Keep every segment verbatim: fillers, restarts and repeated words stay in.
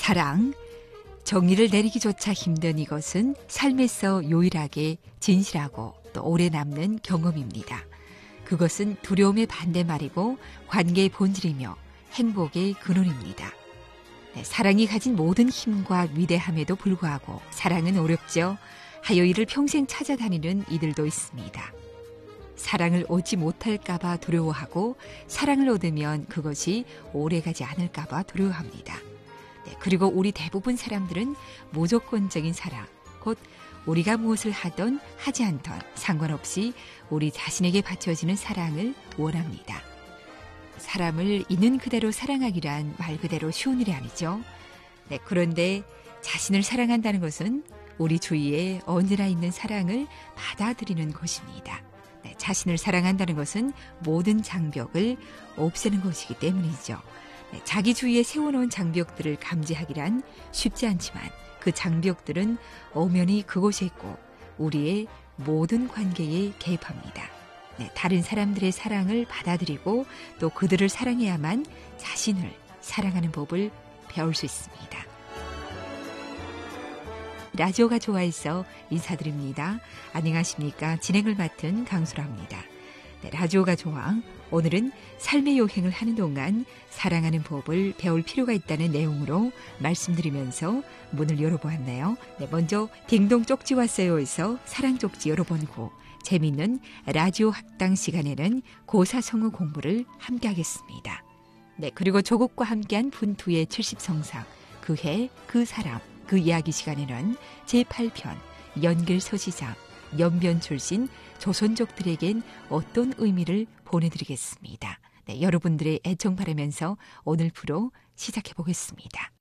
사랑, 정의를 내리기조차 힘든 이것은 삶에서 유일하게 진실하고 또 오래 남는 경험입니다. 그것은 두려움의 반대말이고 관계의 본질이며 행복의 근원입니다. 네, 사랑이 가진 모든 힘과 위대함에도 불구하고 사랑은 어렵죠. 하여 이를 평생 찾아다니는 이들도 있습니다. 사랑을 얻지 못할까봐 두려워하고 사랑을 얻으면 그것이 오래가지 않을까봐 두려워합니다. 네, 그리고 우리 대부분 사람들은 무조건적인 사랑, 곧 우리가 무엇을 하던 하지 않던 상관없이 우리 자신에게 바쳐지는 사랑을 원합니다. 사람을 있는 그대로 사랑하기란 말 그대로 쉬운 일이 아니죠. 네, 그런데 자신을 사랑한다는 것은 우리 주위에 언제나 있는 사랑을 받아들이는 것입니다. 네, 자신을 사랑한다는 것은 모든 장벽을 없애는 것이기 때문이죠. 네, 자기 주위에 세워놓은 장벽들을 감지하기란 쉽지 않지만 그 장벽들은 엄연히 그곳에 있고 우리의 모든 관계에 개입합니다. 네, 다른 사람들의 사랑을 받아들이고 또 그들을 사랑해야만 자신을 사랑하는 법을 배울 수 있습니다. 라디오가 좋아해서 인사드립니다. 안녕하십니까? 진행을 맡은 강수라입니다. 네, 라디오가 좋아. 오늘은 삶의 여행을 하는 동안 사랑하는 법을 배울 필요가 있다는 내용으로 말씀드리면서 문을 열어보았네요. 네, 먼저 딩동 쪽지 왔어요에서 사랑 쪽지 열어본 후 재미있는 라디오 학당 시간에는 고사성어 공부를 함께 하겠습니다. 네, 그리고 조국과 함께한 분투의 칠십 성상, 그 해, 그 사람, 그 이야기 시간에는 제팔 편 연길서시장, 연변 출신 조선족들에겐 어떤 의미를 보내드리겠습니다. 네, 여러분들의 애청 바라면서 오늘 프로 시작해 보겠습니다.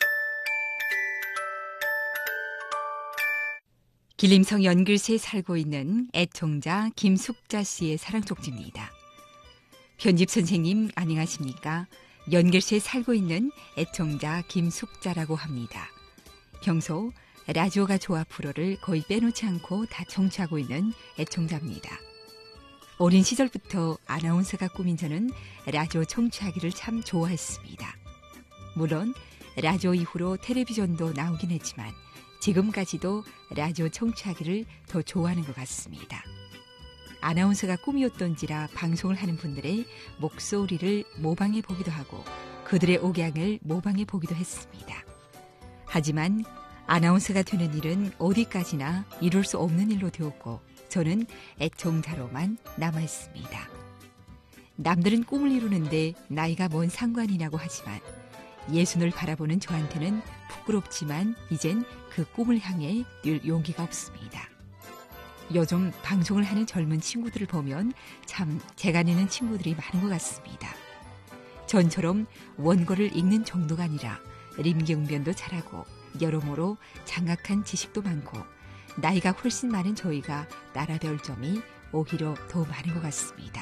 길림성 연글시에 살고 있는 애청자 김숙자 씨의 사랑 쪽지입니다. 편집 선생님 안녕하십니까? 연글시에 살고 있는 애청자 김숙자라고 합니다. 평소 라디오가 좋아 프로를 거의 빼놓지 않고 다 청취하고 있는 애청자입니다. 어린 시절부터 아나운서가 꿈인 저는 라디오 청취하기를 참 좋아했습니다. 물론 라디오 이후로 텔레비전도 나오긴 했지만 지금까지도 라디오 청취하기를 더 좋아하는 것 같습니다. 아나운서가 꿈이었던지라 방송을 하는 분들의 목소리를 모방해 보기도 하고 그들의 억양을 모방해 보기도 했습니다. 하지만 아나운서가 되는 일은 어디까지나 이룰 수 없는 일로 되었고 저는 애청자로만 남아있습니다. 남들은 꿈을 이루는데 나이가 뭔 상관이냐고 하지만 예순을 바라보는 저한테는 부끄럽지만 이젠 그 꿈을 향해 뛸 용기가 없습니다. 요즘 방송을 하는 젊은 친구들을 보면 참 재간 있는 친구들이 많은 것 같습니다. 전처럼 원고를 읽는 정도가 아니라 림경변도 잘하고 여러모로 장악한 지식도 많고 나이가 훨씬 많은 저희가 나라별 점이 오히려 더 많은 것 같습니다.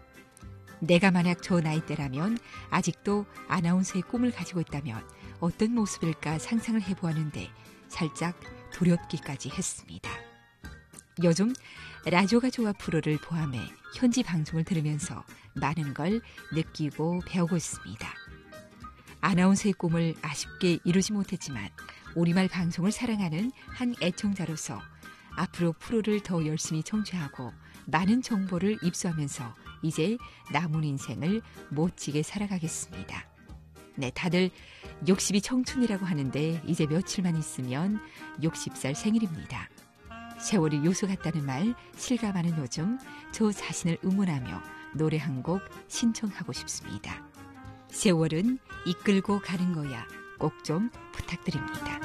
내가 만약 저 나이대라면 아직도 아나운서의 꿈을 가지고 있다면 어떤 모습일까 상상을 해보았는데 살짝 두렵기까지 했습니다. 요즘 라디오가 좋아 프로를 포함해 현지 방송을 들으면서 많은 걸 느끼고 배우고 있습니다. 아나운서의 꿈을 아쉽게 이루지 못했지만 우리말 방송을 사랑하는 한 애청자로서 앞으로 프로를 더 열심히 청취하고 많은 정보를 입수하면서 이제 남은 인생을 멋지게 살아가겠습니다. 네, 다들 육십이 청춘이라고 하는데 이제 며칠만 있으면 육십 살 생일입니다. 세월이 요소 같다는 말 실감하는 요즘 저 자신을 응원하며 노래 한 곡 신청하고 싶습니다. 세월은 이끌고 가는 거야. 꼭 좀 부탁드립니다.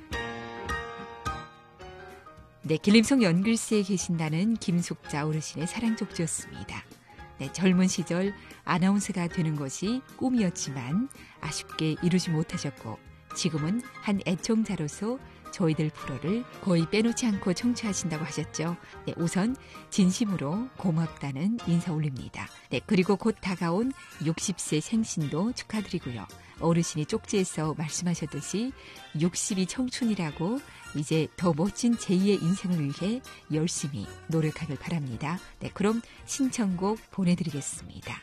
네, 길림성 연글시에 계신다는 김숙자 어르신의 사랑 쪽지였습니다. 네, 젊은 시절 아나운서가 되는 것이 꿈이었지만 아쉽게 이루지 못하셨고 지금은 한 애청자로서 저희들 프로를 거의 빼놓지 않고 청취하신다고 하셨죠. 네, 우선 진심으로 고맙다는 인사 올립니다. 네, 그리고 곧 다가온 육십 세 생신도 축하드리고요. 어르신이 쪽지에서 말씀하셨듯이 육십이 청춘이라고 이제 더 멋진 제이의 인생을 위해 열심히 노력하길 바랍니다. 네, 그럼 신청곡 보내드리겠습니다.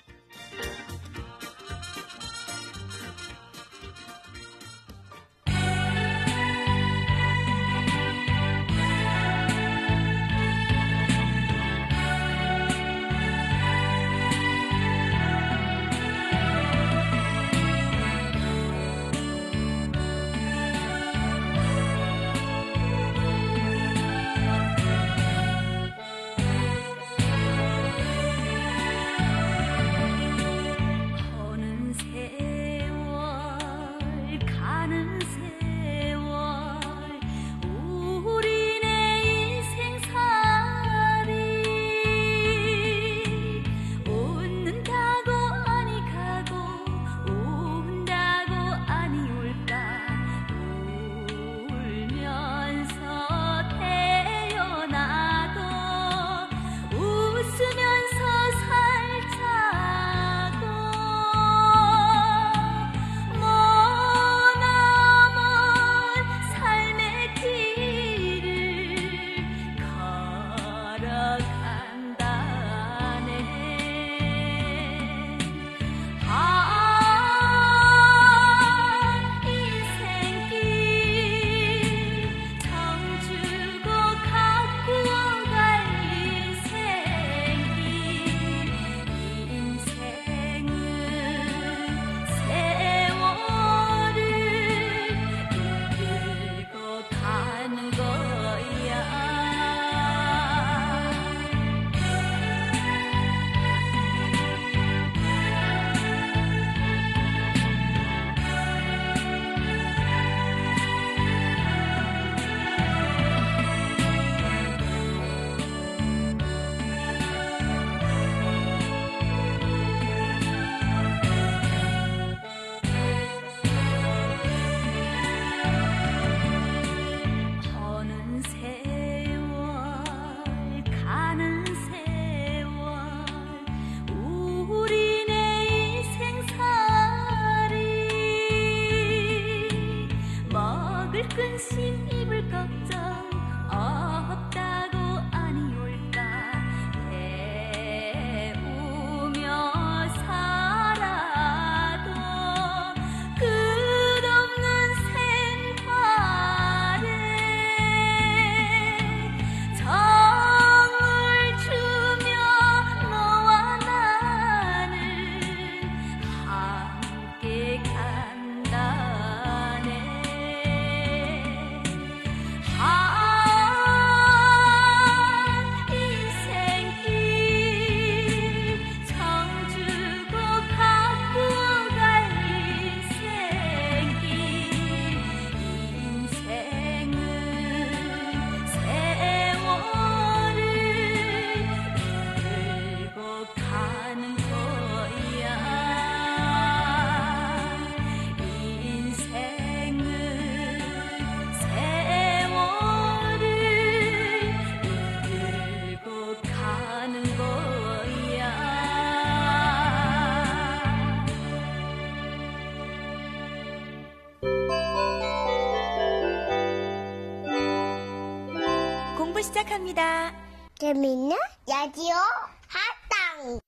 부 시작합니다. 재밌는 라디오 학당.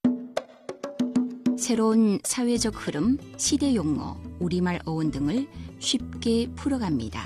새로운 사회적 흐름, 시대 용어, 우리말 어원 등을 쉽게 풀어갑니다.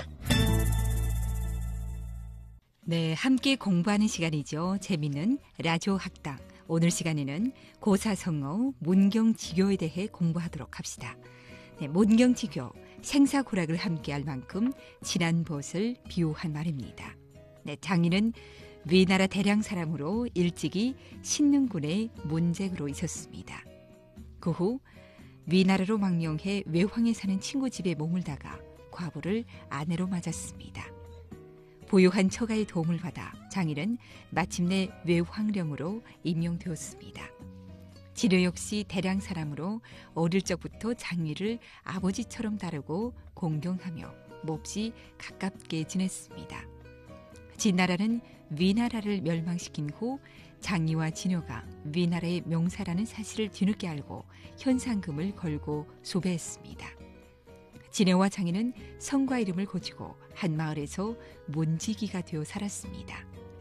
네, 함께 공부하는 시간이죠. 재미있는 라디오 학당. 오늘 시간에는 고사성어, 문경지교에 대해 공부하도록 합시다. 네, 문경지교, 생사고락을 함께할 만큼 진한 벗을 비유한 말입니다. 네, 장인은 위나라 대량 사람으로 일찍이 신릉군의 문쟁으로 있었습니다. 그 후 위나라로 망명해 외황에 사는 친구 집에 머물다가 과부를 아내로 맞았습니다. 부유한 처가의 도움을 받아 장인은 마침내 외황령으로 임용되었습니다. 진효 역시 대량 사람으로 어릴 적부터 장위를 아버지처럼 다루고 공경하며 몹시 가깝게 지냈습니다. 진나라는 위나라를 멸망시킨 후 장위와 진효가 위나라의 명사라는 사실을 뒤늦게 알고 현상금을 걸고 소배했습니다. 진효와 장위는 성과 이름을 고치고 한 마을에서 문지기가 되어 살았습니다.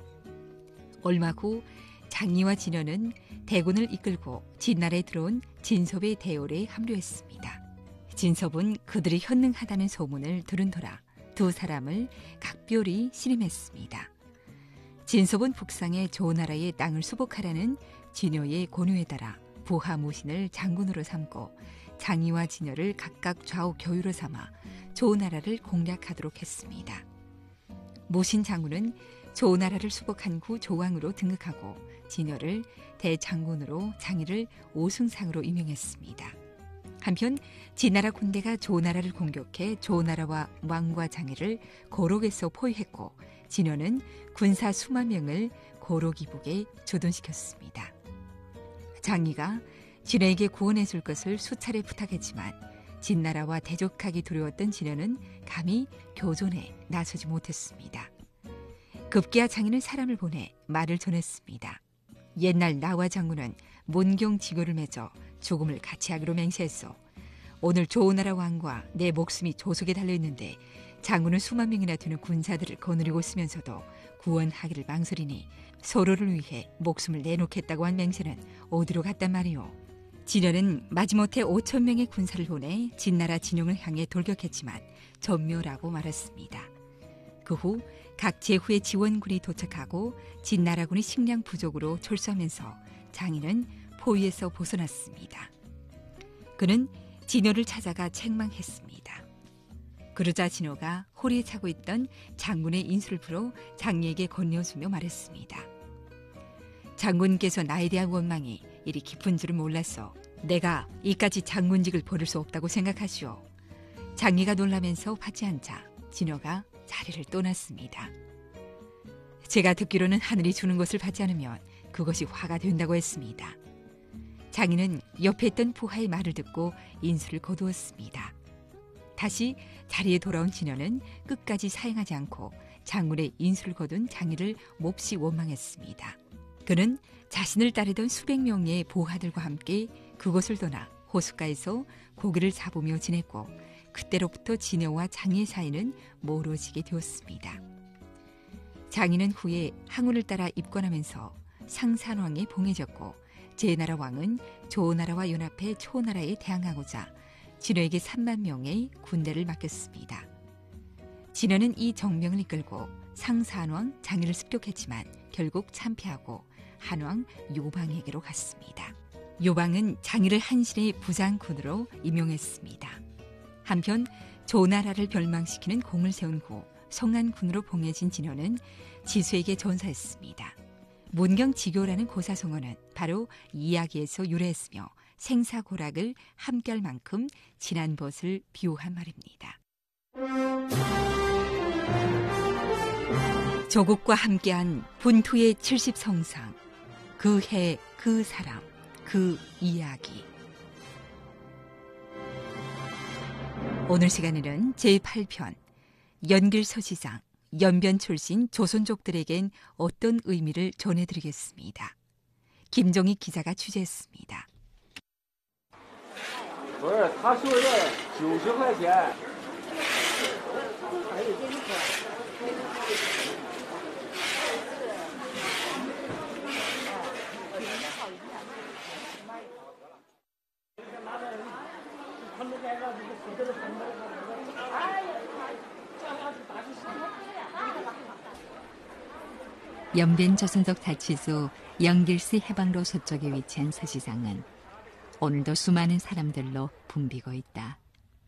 얼마 후 장위와 진효는 대군을 이끌고 진나라에 들어온 진섭의 대열에 합류했습니다. 진섭은 그들이 현능하다는 소문을 들은 터라 두 사람을 각별히 신임했습니다. 진섭은 북상의 조나라의 땅을 수복하라는 진효의 권유에 따라 부하 무신을 장군으로 삼고 장위와 진효를 각각 좌우 교유로 삼아 조나라를 공략하도록 했습니다. 무신 장군은 조나라를 수복한 후 조왕으로 등극하고 진효를 대장군으로 장위를 오승상으로 임명했습니다. 한편 진나라 군대가 조나라를 공격해 조나라와 왕과 장위를 고록에서 포위했고 진효는 군사 수만 명을 고록 이북에 주둔시켰습니다. 장위가 진효에게 구원해 줄 것을 수차례 부탁했지만 진나라와 대적하기 두려웠던 진효는 감히 교전에 나서지 못했습니다. 급기야 장인은 사람을 보내 말을 전했습니다. 옛날 나와 장군은 문경지교를 맺어 죽음을 같이 하기로 맹세했어. 오늘 조나라 왕과 내 목숨이 조속에 달려있는데 장군은 수만 명이나 되는 군사들을 거느리고 있으면서도 구원하기를 망설이니 서로를 위해 목숨을 내놓겠다고 한 맹세는 어디로 갔단 말이오. 진효는 마지못해 오천 명의 군사를 보내 진나라 진영을 향해 돌격했지만 전멸하고 말았습니다. 그 후 각 제후의 지원군이 도착하고 진나라군이 식량 부족으로 철수하면서 장인은 포위에서 벗어났습니다. 그는 진효를 찾아가 책망했습니다. 그러자 진효가 호리에 차고 있던 장군의 인수를 풀어 장리에게 건네주며 말했습니다. 장군께서 나에 대한 원망이 이리 깊은 줄은 몰랐어. 내가 이까지 장군직을 버릴 수 없다고 생각하시오. 장리가 놀라면서 받지 않자 진효가 자리를 떠났습니다. 제가 듣기로는 하늘이 주는 것을 받지 않으면 그것이 화가 된다고 했습니다. 장인은 옆에 있던 부하의 말을 듣고 인수를 거두었습니다. 다시 자리에 돌아온 진효는 끝까지 사행하지 않고 장군의 인수를 거둔 장인을 몹시 원망했습니다. 그는 자신을 따르던 수백 명의 부하들과 함께 그곳을 떠나 호숫가에서 고기를 잡으며 지냈고 그때로부터 진효와 장의 사이는 멀어지게 되었습니다. 장인은 후에 항우를 따라 입건하면서 상산왕에 봉해졌고 제나라 왕은 조나라와 연합해 초나라에 대항하고자 진효에게 삼만 명의 군대를 맡겼습니다. 진효는 이 정명을 이끌고 상산왕 장의를 습격했지만 결국 참패하고 한왕 요방에게로 갔습니다. 요방은 장의를 한신의 부장군으로 임용했습니다. 한편 조나라를 멸망시키는 공을 세운 후 성안군으로 봉해진 진효는 지수에게 전사했습니다. 문경지교라는 고사성어는 바로 이 이야기에서 유래했으며 생사고락을 함께할 만큼 진한 벗을 비유한 말입니다. 조국과 함께한 분투의 칠십성상, 그 해, 그 사람, 그 이야기. 오늘 시간에는 제팔 편 연길서시상, 연변 출신 조선족들에겐 어떤 의미를 전해드리겠습니다. 김종희 기자가 취재했습니다. 不是，他说的九十块钱。 还有这一款。 연변 조선족 자치수 연길시 해방로 서쪽에 위치한 서시장은 오늘도 수많은 사람들로 붐비고 있다.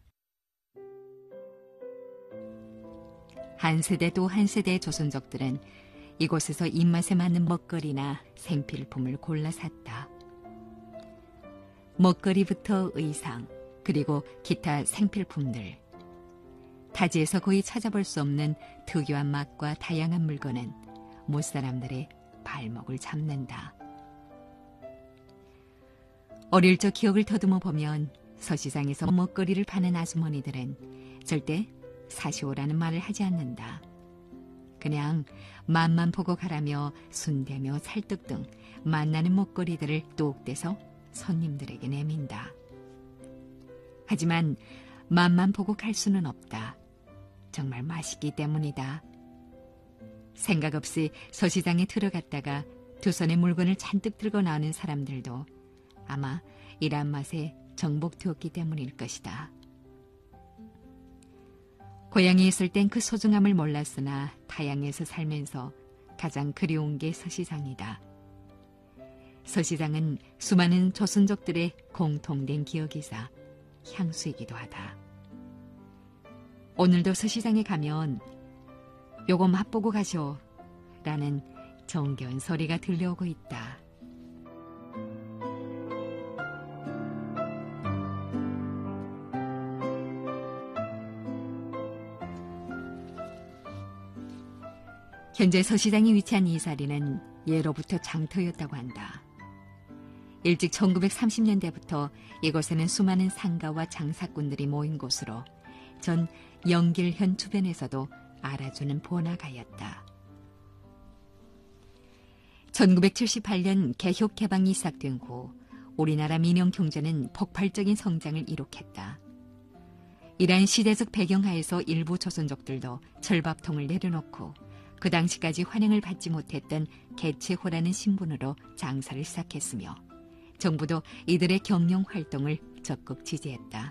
한 세대 또 한 세대의 조선족들은 이곳에서 입맛에 맞는 먹거리나 생필품을 골라 샀다. 먹거리부터 의상, 그리고 기타 생필품들. 타지에서 거의 찾아볼 수 없는 특유한 맛과 다양한 물건은 못사람들의 발목을 잡는다. 어릴 적 기억을 더듬어 보면 서시장에서 먹거리를 파는 아주머니들은 절대 사시오라는 말을 하지 않는다. 그냥 맛만 보고 가라며 순대며 살떡 등 맛나는 먹거리들을 뚝 떼서 손님들에게 내민다. 하지만 맛만 보고 갈 수는 없다. 정말 맛있기 때문이다. 생각 없이 서시장에 들어갔다가 두 손에 물건을 잔뜩 들고 나오는 사람들도 아마 이러한 맛에 정복되었기 때문일 것이다. 고향에 있을 땐 그 소중함을 몰랐으나 타양에서 살면서 가장 그리운 게 서시장이다. 서시장은 수많은 조선족들의 공통된 기억이자 향수이기도 하다. 오늘도 서시장에 가면 요거 맛보고 가쇼 라는 정겨운 소리가 들려오고 있다. 현재 서시장이 위치한 이 자리는 예로부터 장터였다고 한다. 일찍 천구백삼십 년대부터 이곳에는 수많은 상가와 장사꾼들이 모인 곳으로 전 영길현 주변에서도 알아주는 번화가였다. 천구백칠십팔 년 개혁 개방이 시작된 후 우리나라 민영 경제는 폭발적인 성장을 이룩했다. 이러한 시대적 배경하에서 일부 조선족들도 철밥통을 내려놓고 그 당시까지 환영을 받지 못했던 개체호라는 신분으로 장사를 시작했으며 정부도 이들의 경영 활동을 적극 지지했다.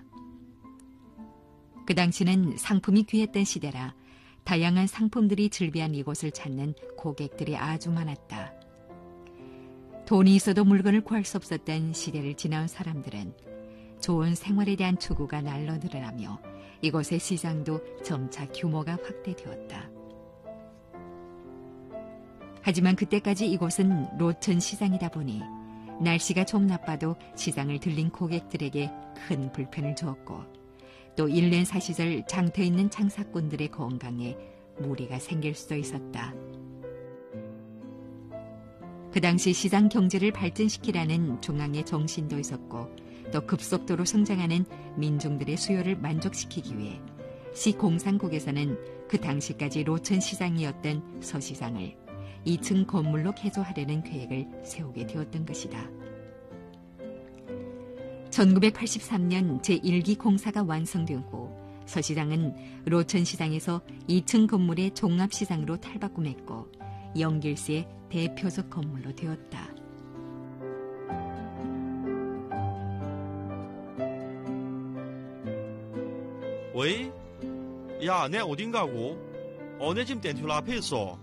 그 당시는 상품이 귀했던 시대라 다양한 상품들이 즐비한 이곳을 찾는 고객들이 아주 많았다. 돈이 있어도 물건을 구할 수 없었던 시대를 지나온 사람들은 좋은 생활에 대한 추구가 날로 늘어나며 이곳의 시장도 점차 규모가 확대되었다. 하지만 그때까지 이곳은 로천 시장이다 보니 날씨가 좀 나빠도 시장을 들린 고객들에게 큰 불편을 주었고 또 일년 사시절 장터에 있는 장사꾼들의 건강에 무리가 생길 수도 있었다. 그 당시 시장 경제를 발전시키라는 중앙의 정신도 있었고 또 급속도로 성장하는 민중들의 수요를 만족시키기 위해 시 공산국에서는 그 당시까지 로천 시장이었던 서시장을 이 층 건물로 개조하려는 계획을 세우게 되었던 것이다. 천구백팔십삼 년 제일 기 공사가 완성된 후 서시장은 로천시장에서 이 층 건물의 종합시장으로 탈바꿈했고 영길시의 대표적 건물로 되었다. 喂? 야, 내 어딘 가고? 어, 내 지금 덴튜라 앞에 있어.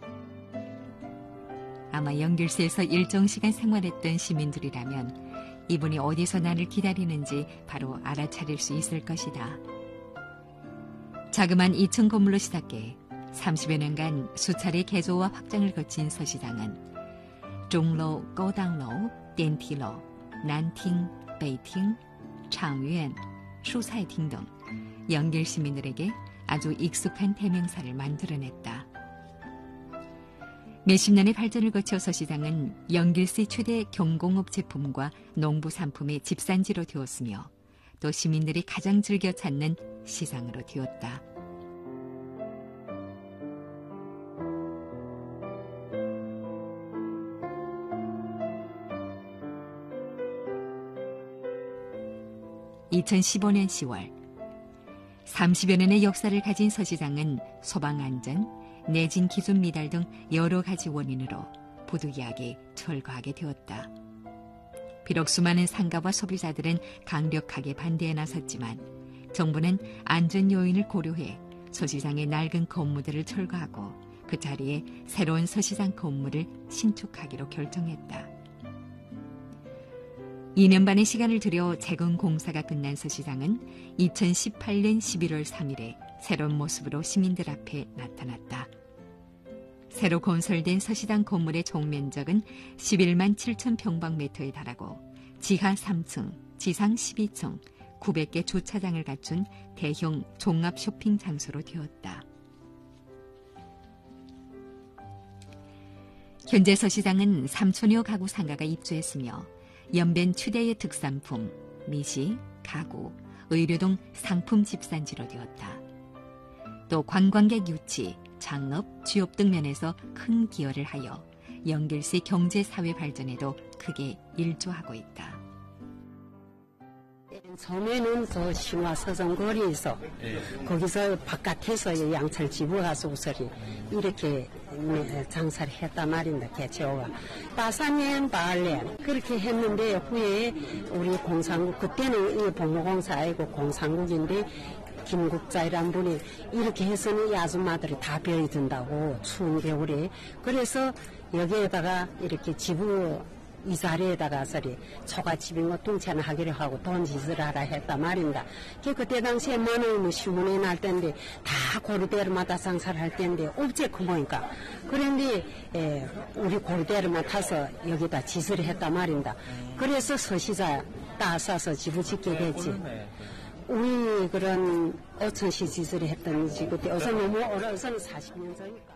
아마 영길시에서 일정 시간 생활했던 시민들이라면 이분이 어디서 나를 기다리는지 바로 알아차릴 수 있을 것이다. 자그만 이 층 건물로 시작해 삼십여 년간 수차례 개조와 확장을 거친 서시장은 종로, 꼬당로, 덴티로, 난팅, 베이팅, 창유엔, 슈사이팅 등 영길 시민들에게 아주 익숙한 대명사를 만들어냈다. 몇십 년의 발전을 거쳐 서시장은 영길시 최대 경공업 제품과 농부 상품의 집산지로 되었으며 또 시민들이 가장 즐겨 찾는 시장으로 되었다. 이천십오 년 시월 삼십여 년의 역사를 가진 서시장은 소방안전, 내진 기준 미달 등 여러 가지 원인으로 부득이하게 철거하게 되었다. 비록 수많은 상가와 소비자들은 강력하게 반대에 나섰지만 정부는 안전 요인을 고려해 서시장의 낡은 건물들을 철거하고 그 자리에 새로운 서시장 건물을 신축하기로 결정했다. 이 년 반의 시간을 들여 재건 공사가 끝난 서시장은 이천십팔 년 십일월 삼일에 새로운 모습으로 시민들 앞에 나타났다. 새로 건설된 서시장 건물의 총면적은 십일만 칠천 평방미터에 달하고 지하 삼 층, 지상 십이 층, 구백 개 주차장을 갖춘 대형 종합 쇼핑 장소로 되었다. 현재 서시장은 삼천여 가구 상가가 입주했으며 연변 최대의 특산품, 미식, 가구, 의료 등 상품 집산지로 되었다. 또 관광객 유치, 창업, 취업 등 면에서 큰 기여를 하여 연길시 경제사회 발전에도 크게 일조하고 있다. 처음에는 저 신화 서정거리에서 네. 거기서 바깥에서 양철 집어 가서 우설이 이렇게 장사를 했단 말입니다. 개체호가 바사년 바알년 그렇게 했는데 후에 우리 공산국 그때는 이 봉모공사 아니고 공산국인데 김국자이란 분이 이렇게 해서는 이 아줌마들이 다 별이 든다고 추운 겨울에 그래서 여기에다가 이렇게 집을 이 자리에다가 서리 초가집인 거 동체나 하기로 하고 돈 짓을 하라 했단 말입니다. 그때 당시에 만원 뭐 시문에 날 때인데 다 고르대로마다 장사를 할 때인데 없제그 뭐니까 그런데 에, 우리 고르대로만 타서 여기다 짓을 했단 말입니다. 그래서 서시자 따서서 집을 짓게 됐지. 우리 그런 오천시 짓을 했던지 그때 어서 너무 어려서는 사십 년 전이니까.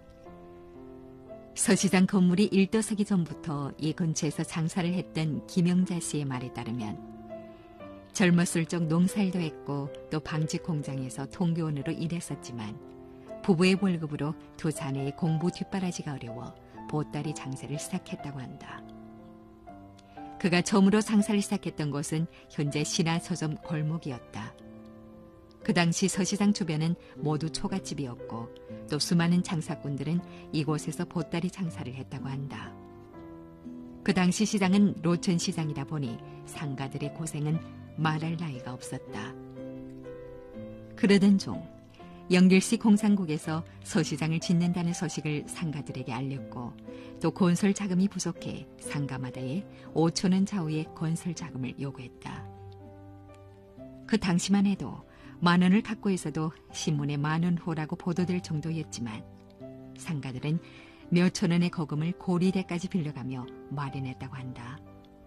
서시장 건물이 일도서기 전부터 이 근처에서 장사를 했던 김영자 씨의 말에 따르면 젊었을 적 농사일도 했고 또 방직 공장에서 통교원으로 일했었지만 부부의 월급으로 두 자녀의 공부 뒷바라지가 어려워 보따리 장사를 시작했다고 한다. 그가 처음으로 장사를 시작했던 곳은 현재 신화 서점 골목이었다. 그 당시 서시장 주변은 모두 초가집이었고 또 수많은 장사꾼들은 이곳에서 보따리 장사를 했다고 한다. 그 당시 시장은 로천시장이다 보니 상가들의 고생은 말할 나위가 없었다. 그러던 중 연길시 공산국에서 서시장을 짓는다는 소식을 상가들에게 알렸고 또 건설 자금이 부족해 상가마다에 오천 원 좌우의 건설 자금을 요구했다. 그 당시만 해도 만 원을 갖고 있어도 신문에 만원호라고 보도될 정도였지만 상가들은 몇천 원의 거금을 고리대까지 빌려가며 마련했다고 한다.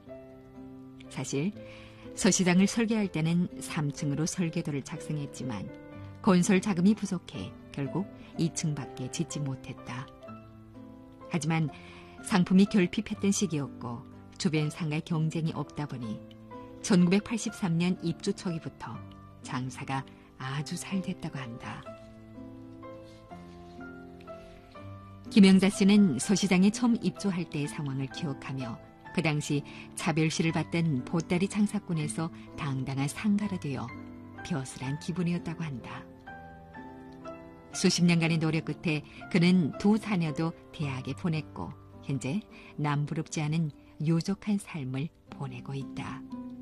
사실 서시장을 설계할 때는 삼 층으로 설계도를 작성했지만 건설 자금이 부족해 결국 이 층밖에 짓지 못했다. 하지만 상품이 결핍했던 시기였고 주변 상가의 경쟁이 없다 보니 천구백팔십삼 년 입주 초기부터 장사가 아주 잘 됐다고 한다. 김영자 씨는 서시장에 처음 입주할 때의 상황을 기억하며 그 당시 차별시를 받던 보따리 장사꾼에서 당당한 상가로 되어 벼슬한 기분이었다고 한다. 수십 년간의 노력 끝에 그는 두 자녀도 대학에 보냈고 현재 남부럽지 않은 유족한 삶을 보내고 있다.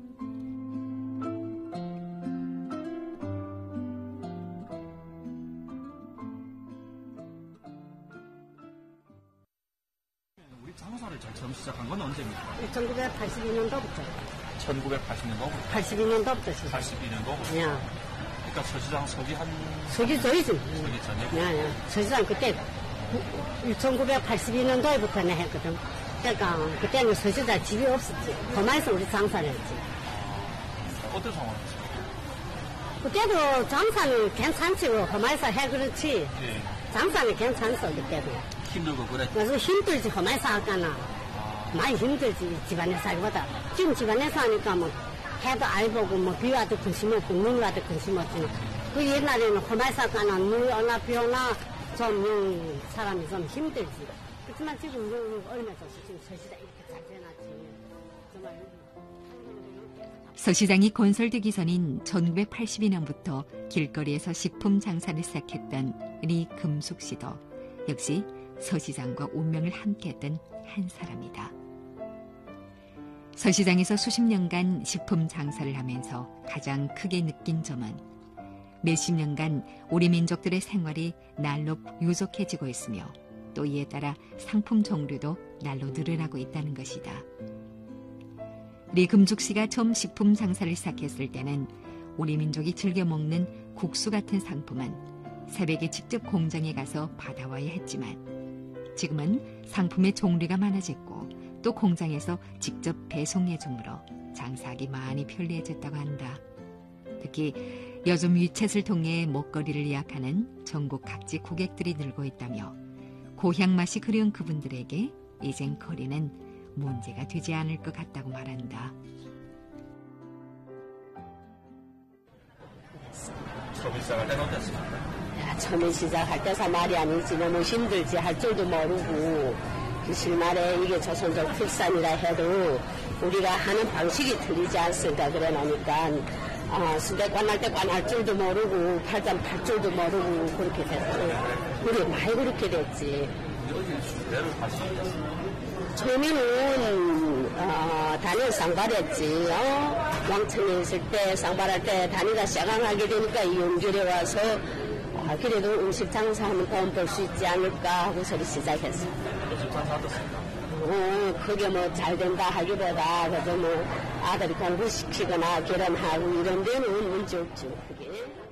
장사를 처음 시작한 건 언제입니까? 천구백팔십이 년도부터. 천구백팔십 년도부터? 팔십이 년도부터 시작. 팔십이 년도부터? 예. 그러니까 서시장 서기 한... 서기 전이지. 서기 전이요? 예, 예. 서시장 그때 천구백팔십이 년도에부터 내 했거든. 그러니까 그때는 서시장 집이 없었지. 거마에서 우리 장사를 했지. 아, 어떤 상황이었어요? 그때도 장사는 괜찮지. 거마에서 해 그렇지. 예. 장사는 괜찮았어 그때도. 힘들고 그래? 그래서 힘들지 거마에서 하거나. 아. 많이 힘들지 집안에서 살기보다. 지금 집안에서 하니까 뭐 해도 알 보고 뭐 비 와도 근심 없고 눈 와도 근심 없지만 그 옛날에는 거마에서 하거나 물 오나 비 오나 좀 음, 사람이 좀 힘들지. 그렇지만 지금 얼마 전에 지금 서시장 이렇게 잘 되놨지. 정말. 서시장이 건설되기 전인 천구백팔십이 년부터 길거리에서 식품 장사를 시작했던 리금숙 씨도 역시 서시장과 운명을 함께했던 한 사람이다. 서 시장에서 수십 년간 식품 장사를 하면서 가장 크게 느낀 점은 몇십 년간 우리 민족들의 생활이 날로 유족해지고 있으며 또 이에 따라 상품 종류도 날로 늘어나고 있다는 것이다. 리금죽 씨가 처음 식품 장사를 시작했을 때는 우리 민족이 즐겨 먹는 국수 같은 상품은 새벽에 직접 공장에 가서 받아와야 했지만 지금은 상품의 종류가 많아졌고 또 공장에서 직접 배송해 주므로 장사하기 많이 편리해졌다고 한다. 특히 요즘 위챗을 통해 먹거리를 예약하는 전국 각지 고객들이 늘고 있다며 고향 맛이 그리운 그분들에게 이젠 거리는 문제가 되지 않을 것 같다고 말한다. 처음 시작할 때는 어땠습니까? 야, 처음에 시작할 때서 말이 아니지 너무 힘들지 할 줄도 모르고 그 실말에 이게 조선족 특산이라 해도 우리가 하는 방식이 틀리지 않습니다. 그래 놓으니까 아, 순대관 할 때 관 할 줄도 모르고 팔잔 팔 줄도 모르고 그렇게 됐고 우리 많이 그렇게 됐지. 여기 순대를 다시 처음에는 어, 단일 쌍발했지. 어? 왕천에 있을 때 쌍발할 때 단위가 샤강하게 되니까 이 연결에 와서 아, 그래도 음식 장사하면 돈 벌 수 있지 않을까 하고 소리 시작했어. 음식 장사 어떻습니까? 어, 그게 뭐 잘 된다 하기보다 그래도 뭐 아들이 공부시키거나 결혼하고 이런 데는 문제 없죠. 그게.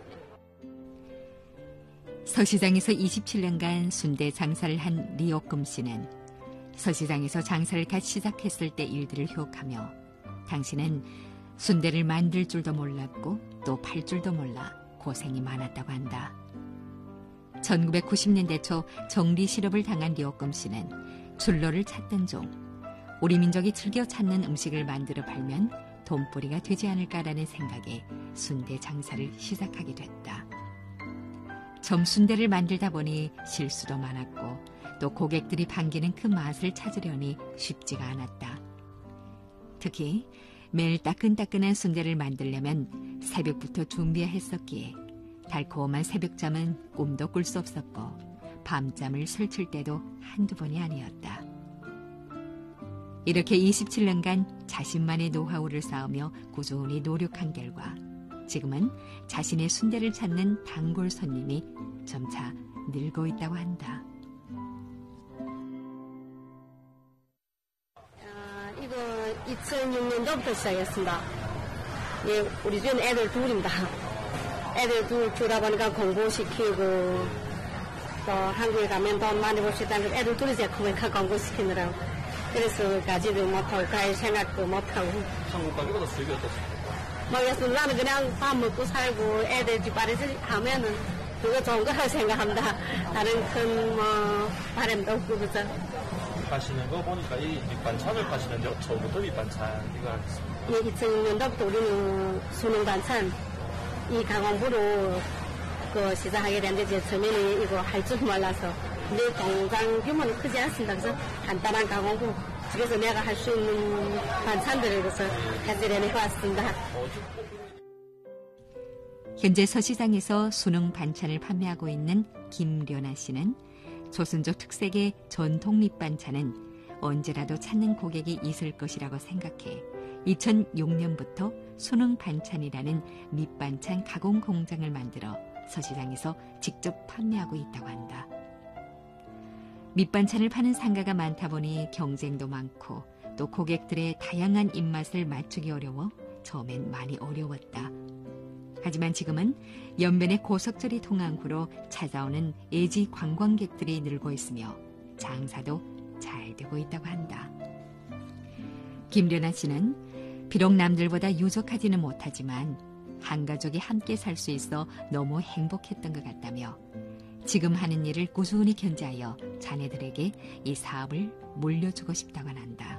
서시장에서 이십칠 년간 순대 장사를 한 리옥금 씨는 서시장에서 장사를 갓 시작했을 때 일들을 기억하며 당신은 순대를 만들 줄도 몰랐고 또 팔 줄도 몰라 고생이 많았다고 한다. 천구백구십 년대 초 정리 실업을 당한 리옥금 씨는 출로를 찾던 중 우리 민족이 즐겨 찾는 음식을 만들어 팔면 돈벌이가 되지 않을까라는 생각에 순대 장사를 시작하게 됐다. 점순대를 만들다 보니 실수도 많았고 또 고객들이 반기는 그 맛을 찾으려니 쉽지가 않았다. 특히 매일 따끈따끈한 순대를 만들려면 새벽부터 준비해야 했었기에 달콤한 새벽잠은 꿈도 꿀 수 없었고 밤잠을 설칠 때도 한두 번이 아니었다. 이렇게 이십칠 년간 자신만의 노하우를 쌓으며 꾸준히 노력한 결과 지금은 자신의 순대를 찾는 단골 손님이 점차 늘고 있다고 한다. 아, 이거 이천육 년도부터 시작했습니다. 예, 우리 집은 애들 둘입니다. 애들 둘 주다 보니까 공부시키고 또 한국에 가면 돈 많이 벌 수 있다는 애들 둘이 제 크니까 공부시키느라고 그래서 가지도 못하고 갈 생각도 못하고 한국 가기보다 수익이 어떻습니까? 모르겠어. 나는 그냥 밥 먹고 살고 애들 집안에서 하면은 그거 좋은 거라고 생각합니다. 다른 큰 뭐 바람도 없고 그죠. 파시는 거 보니까 이 밑반찬을 파시는데 처음부터 밑반찬 이거 하겠습니다. 예, 이천육 년도부터 우리는 수능 반찬 이 가공부로 그 시작하게 됐는데 제 처음에는 이거 할 줄 몰라서 근데 공장 규모는 크지 않습니다. 그래서 간단한 가공부 그래서 내가 할 수 있는 반찬들을 그래서 해드려 왔습니다. 현재 서시장에서 수능 반찬을 판매하고 있는 김련아 씨는 조선족 특색의 전통 밑반찬은 언제라도 찾는 고객이 있을 것이라고 생각해 이천육 년부터 수능 반찬이라는 밑반찬 가공 공장을 만들어 서시장에서 직접 판매하고 있다고 한다. 밑반찬을 파는 상가가 많다 보니 경쟁도 많고 또 고객들의 다양한 입맛을 맞추기 어려워 처음엔 많이 어려웠다. 하지만 지금은 연변의 고속철이 통한 후로 찾아오는 애지 관광객들이 늘고 있으며 장사도 잘 되고 있다고 한다. 김련아 씨는 비록 남들보다 유족하지는 못하지만 한 가족이 함께 살 수 있어 너무 행복했던 것 같다며 지금 하는 일을 꾸준히 견제하여 자녀들에게 이 사업을 물려주고 싶다고 한다.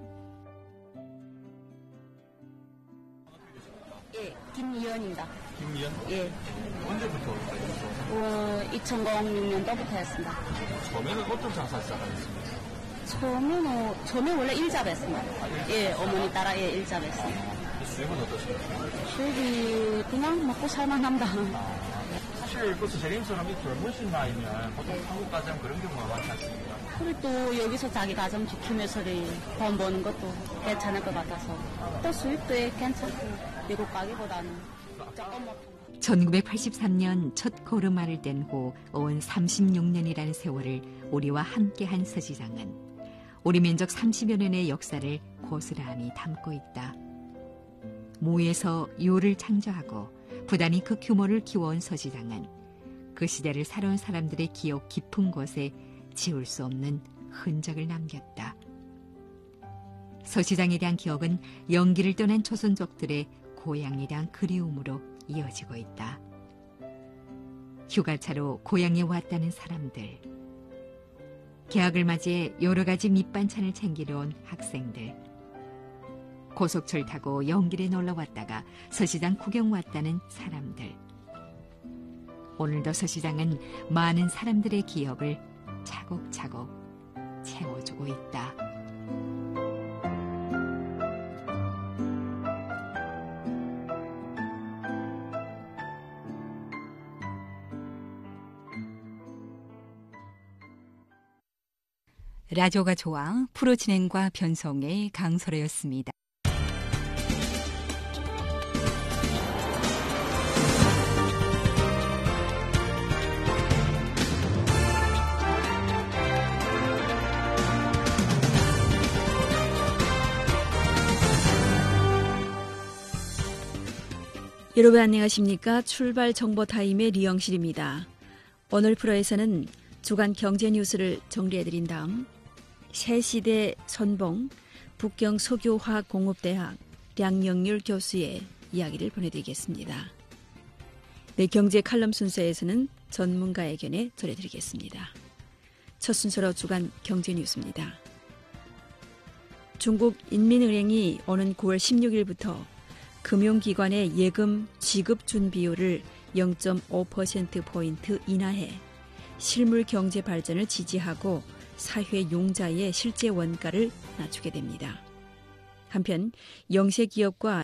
예, 김이연입니다. 김미연? 예, 언제부터 했어요? 어, 이천육 년도부터 했습니다. 처음에는 어떤 장사 시작하셨습니까? 처음에는, 처음에 원래 일잡했습니다. 예, 어머니 따라 예, 일잡했습니다. 수익은 어떠십니까? 수입이 그냥 먹고 살만합니다. 사실 그 선생님처럼 이 젊으신 나이면 보통 한국 가장 그런 경우가 많지 않습니까? 그리고 또 여기서 자기 가정 지키면서 돈 버는 것도 괜찮을 것 같아서 또 수입도 괜찮고 미국 가기보다는 조금 못한 천구백팔십삼 년 첫 걸음마를 뗀 후 온 삼십육 년이라는 세월을 우리와 함께한 서 시장은 우리 민족 삼십여 년의 역사를 고스란히 담고 있다. 무에서 유를 창조하고 부단히 그 규모를 키워온 서 시장은 그 시대를 살아온 사람들의 기억 깊은 곳에 지울 수 없는 흔적을 남겼다. 서 시장에 대한 기억은 영기를 떠난 조선족들의 고향에 대한 그리움으로 이어지고 있다. 휴가차로 고향에 왔다는 사람들, 개학을 맞이해 여러 가지 밑반찬을 챙기러 온 학생들, 고속철 타고 영길에 놀러 왔다가 서시장 구경 왔다는 사람들. 오늘도 서시장은 많은 사람들의 기억을 차곡차곡 채워주고 있다. 라디오가 좋아 프로 진행과 변성의 강설혜였습니다. 여러분 안녕하십니까? 출발 정보 타임의 리영실입니다. 오늘 프로에서는 주간 경제 뉴스를 정리해드린 다음 새시대 선봉 북경소교화공업대학 량영률 교수의 이야기를 보내드리겠습니다. 네, 경제 칼럼 순서에서는 전문가의 견해 전해드리겠습니다. 첫 순서로 주간 경제 뉴스입니다. 중국 인민은행이 오는 구월 십육일부터 금융기관의 예금 지급 준비율을 영 점 오 퍼센트포인트 인하해 실물 경제 발전을 지지하고 사회 용자의 실제 원가를 낮추게 됩니다. 한편 영세 기업과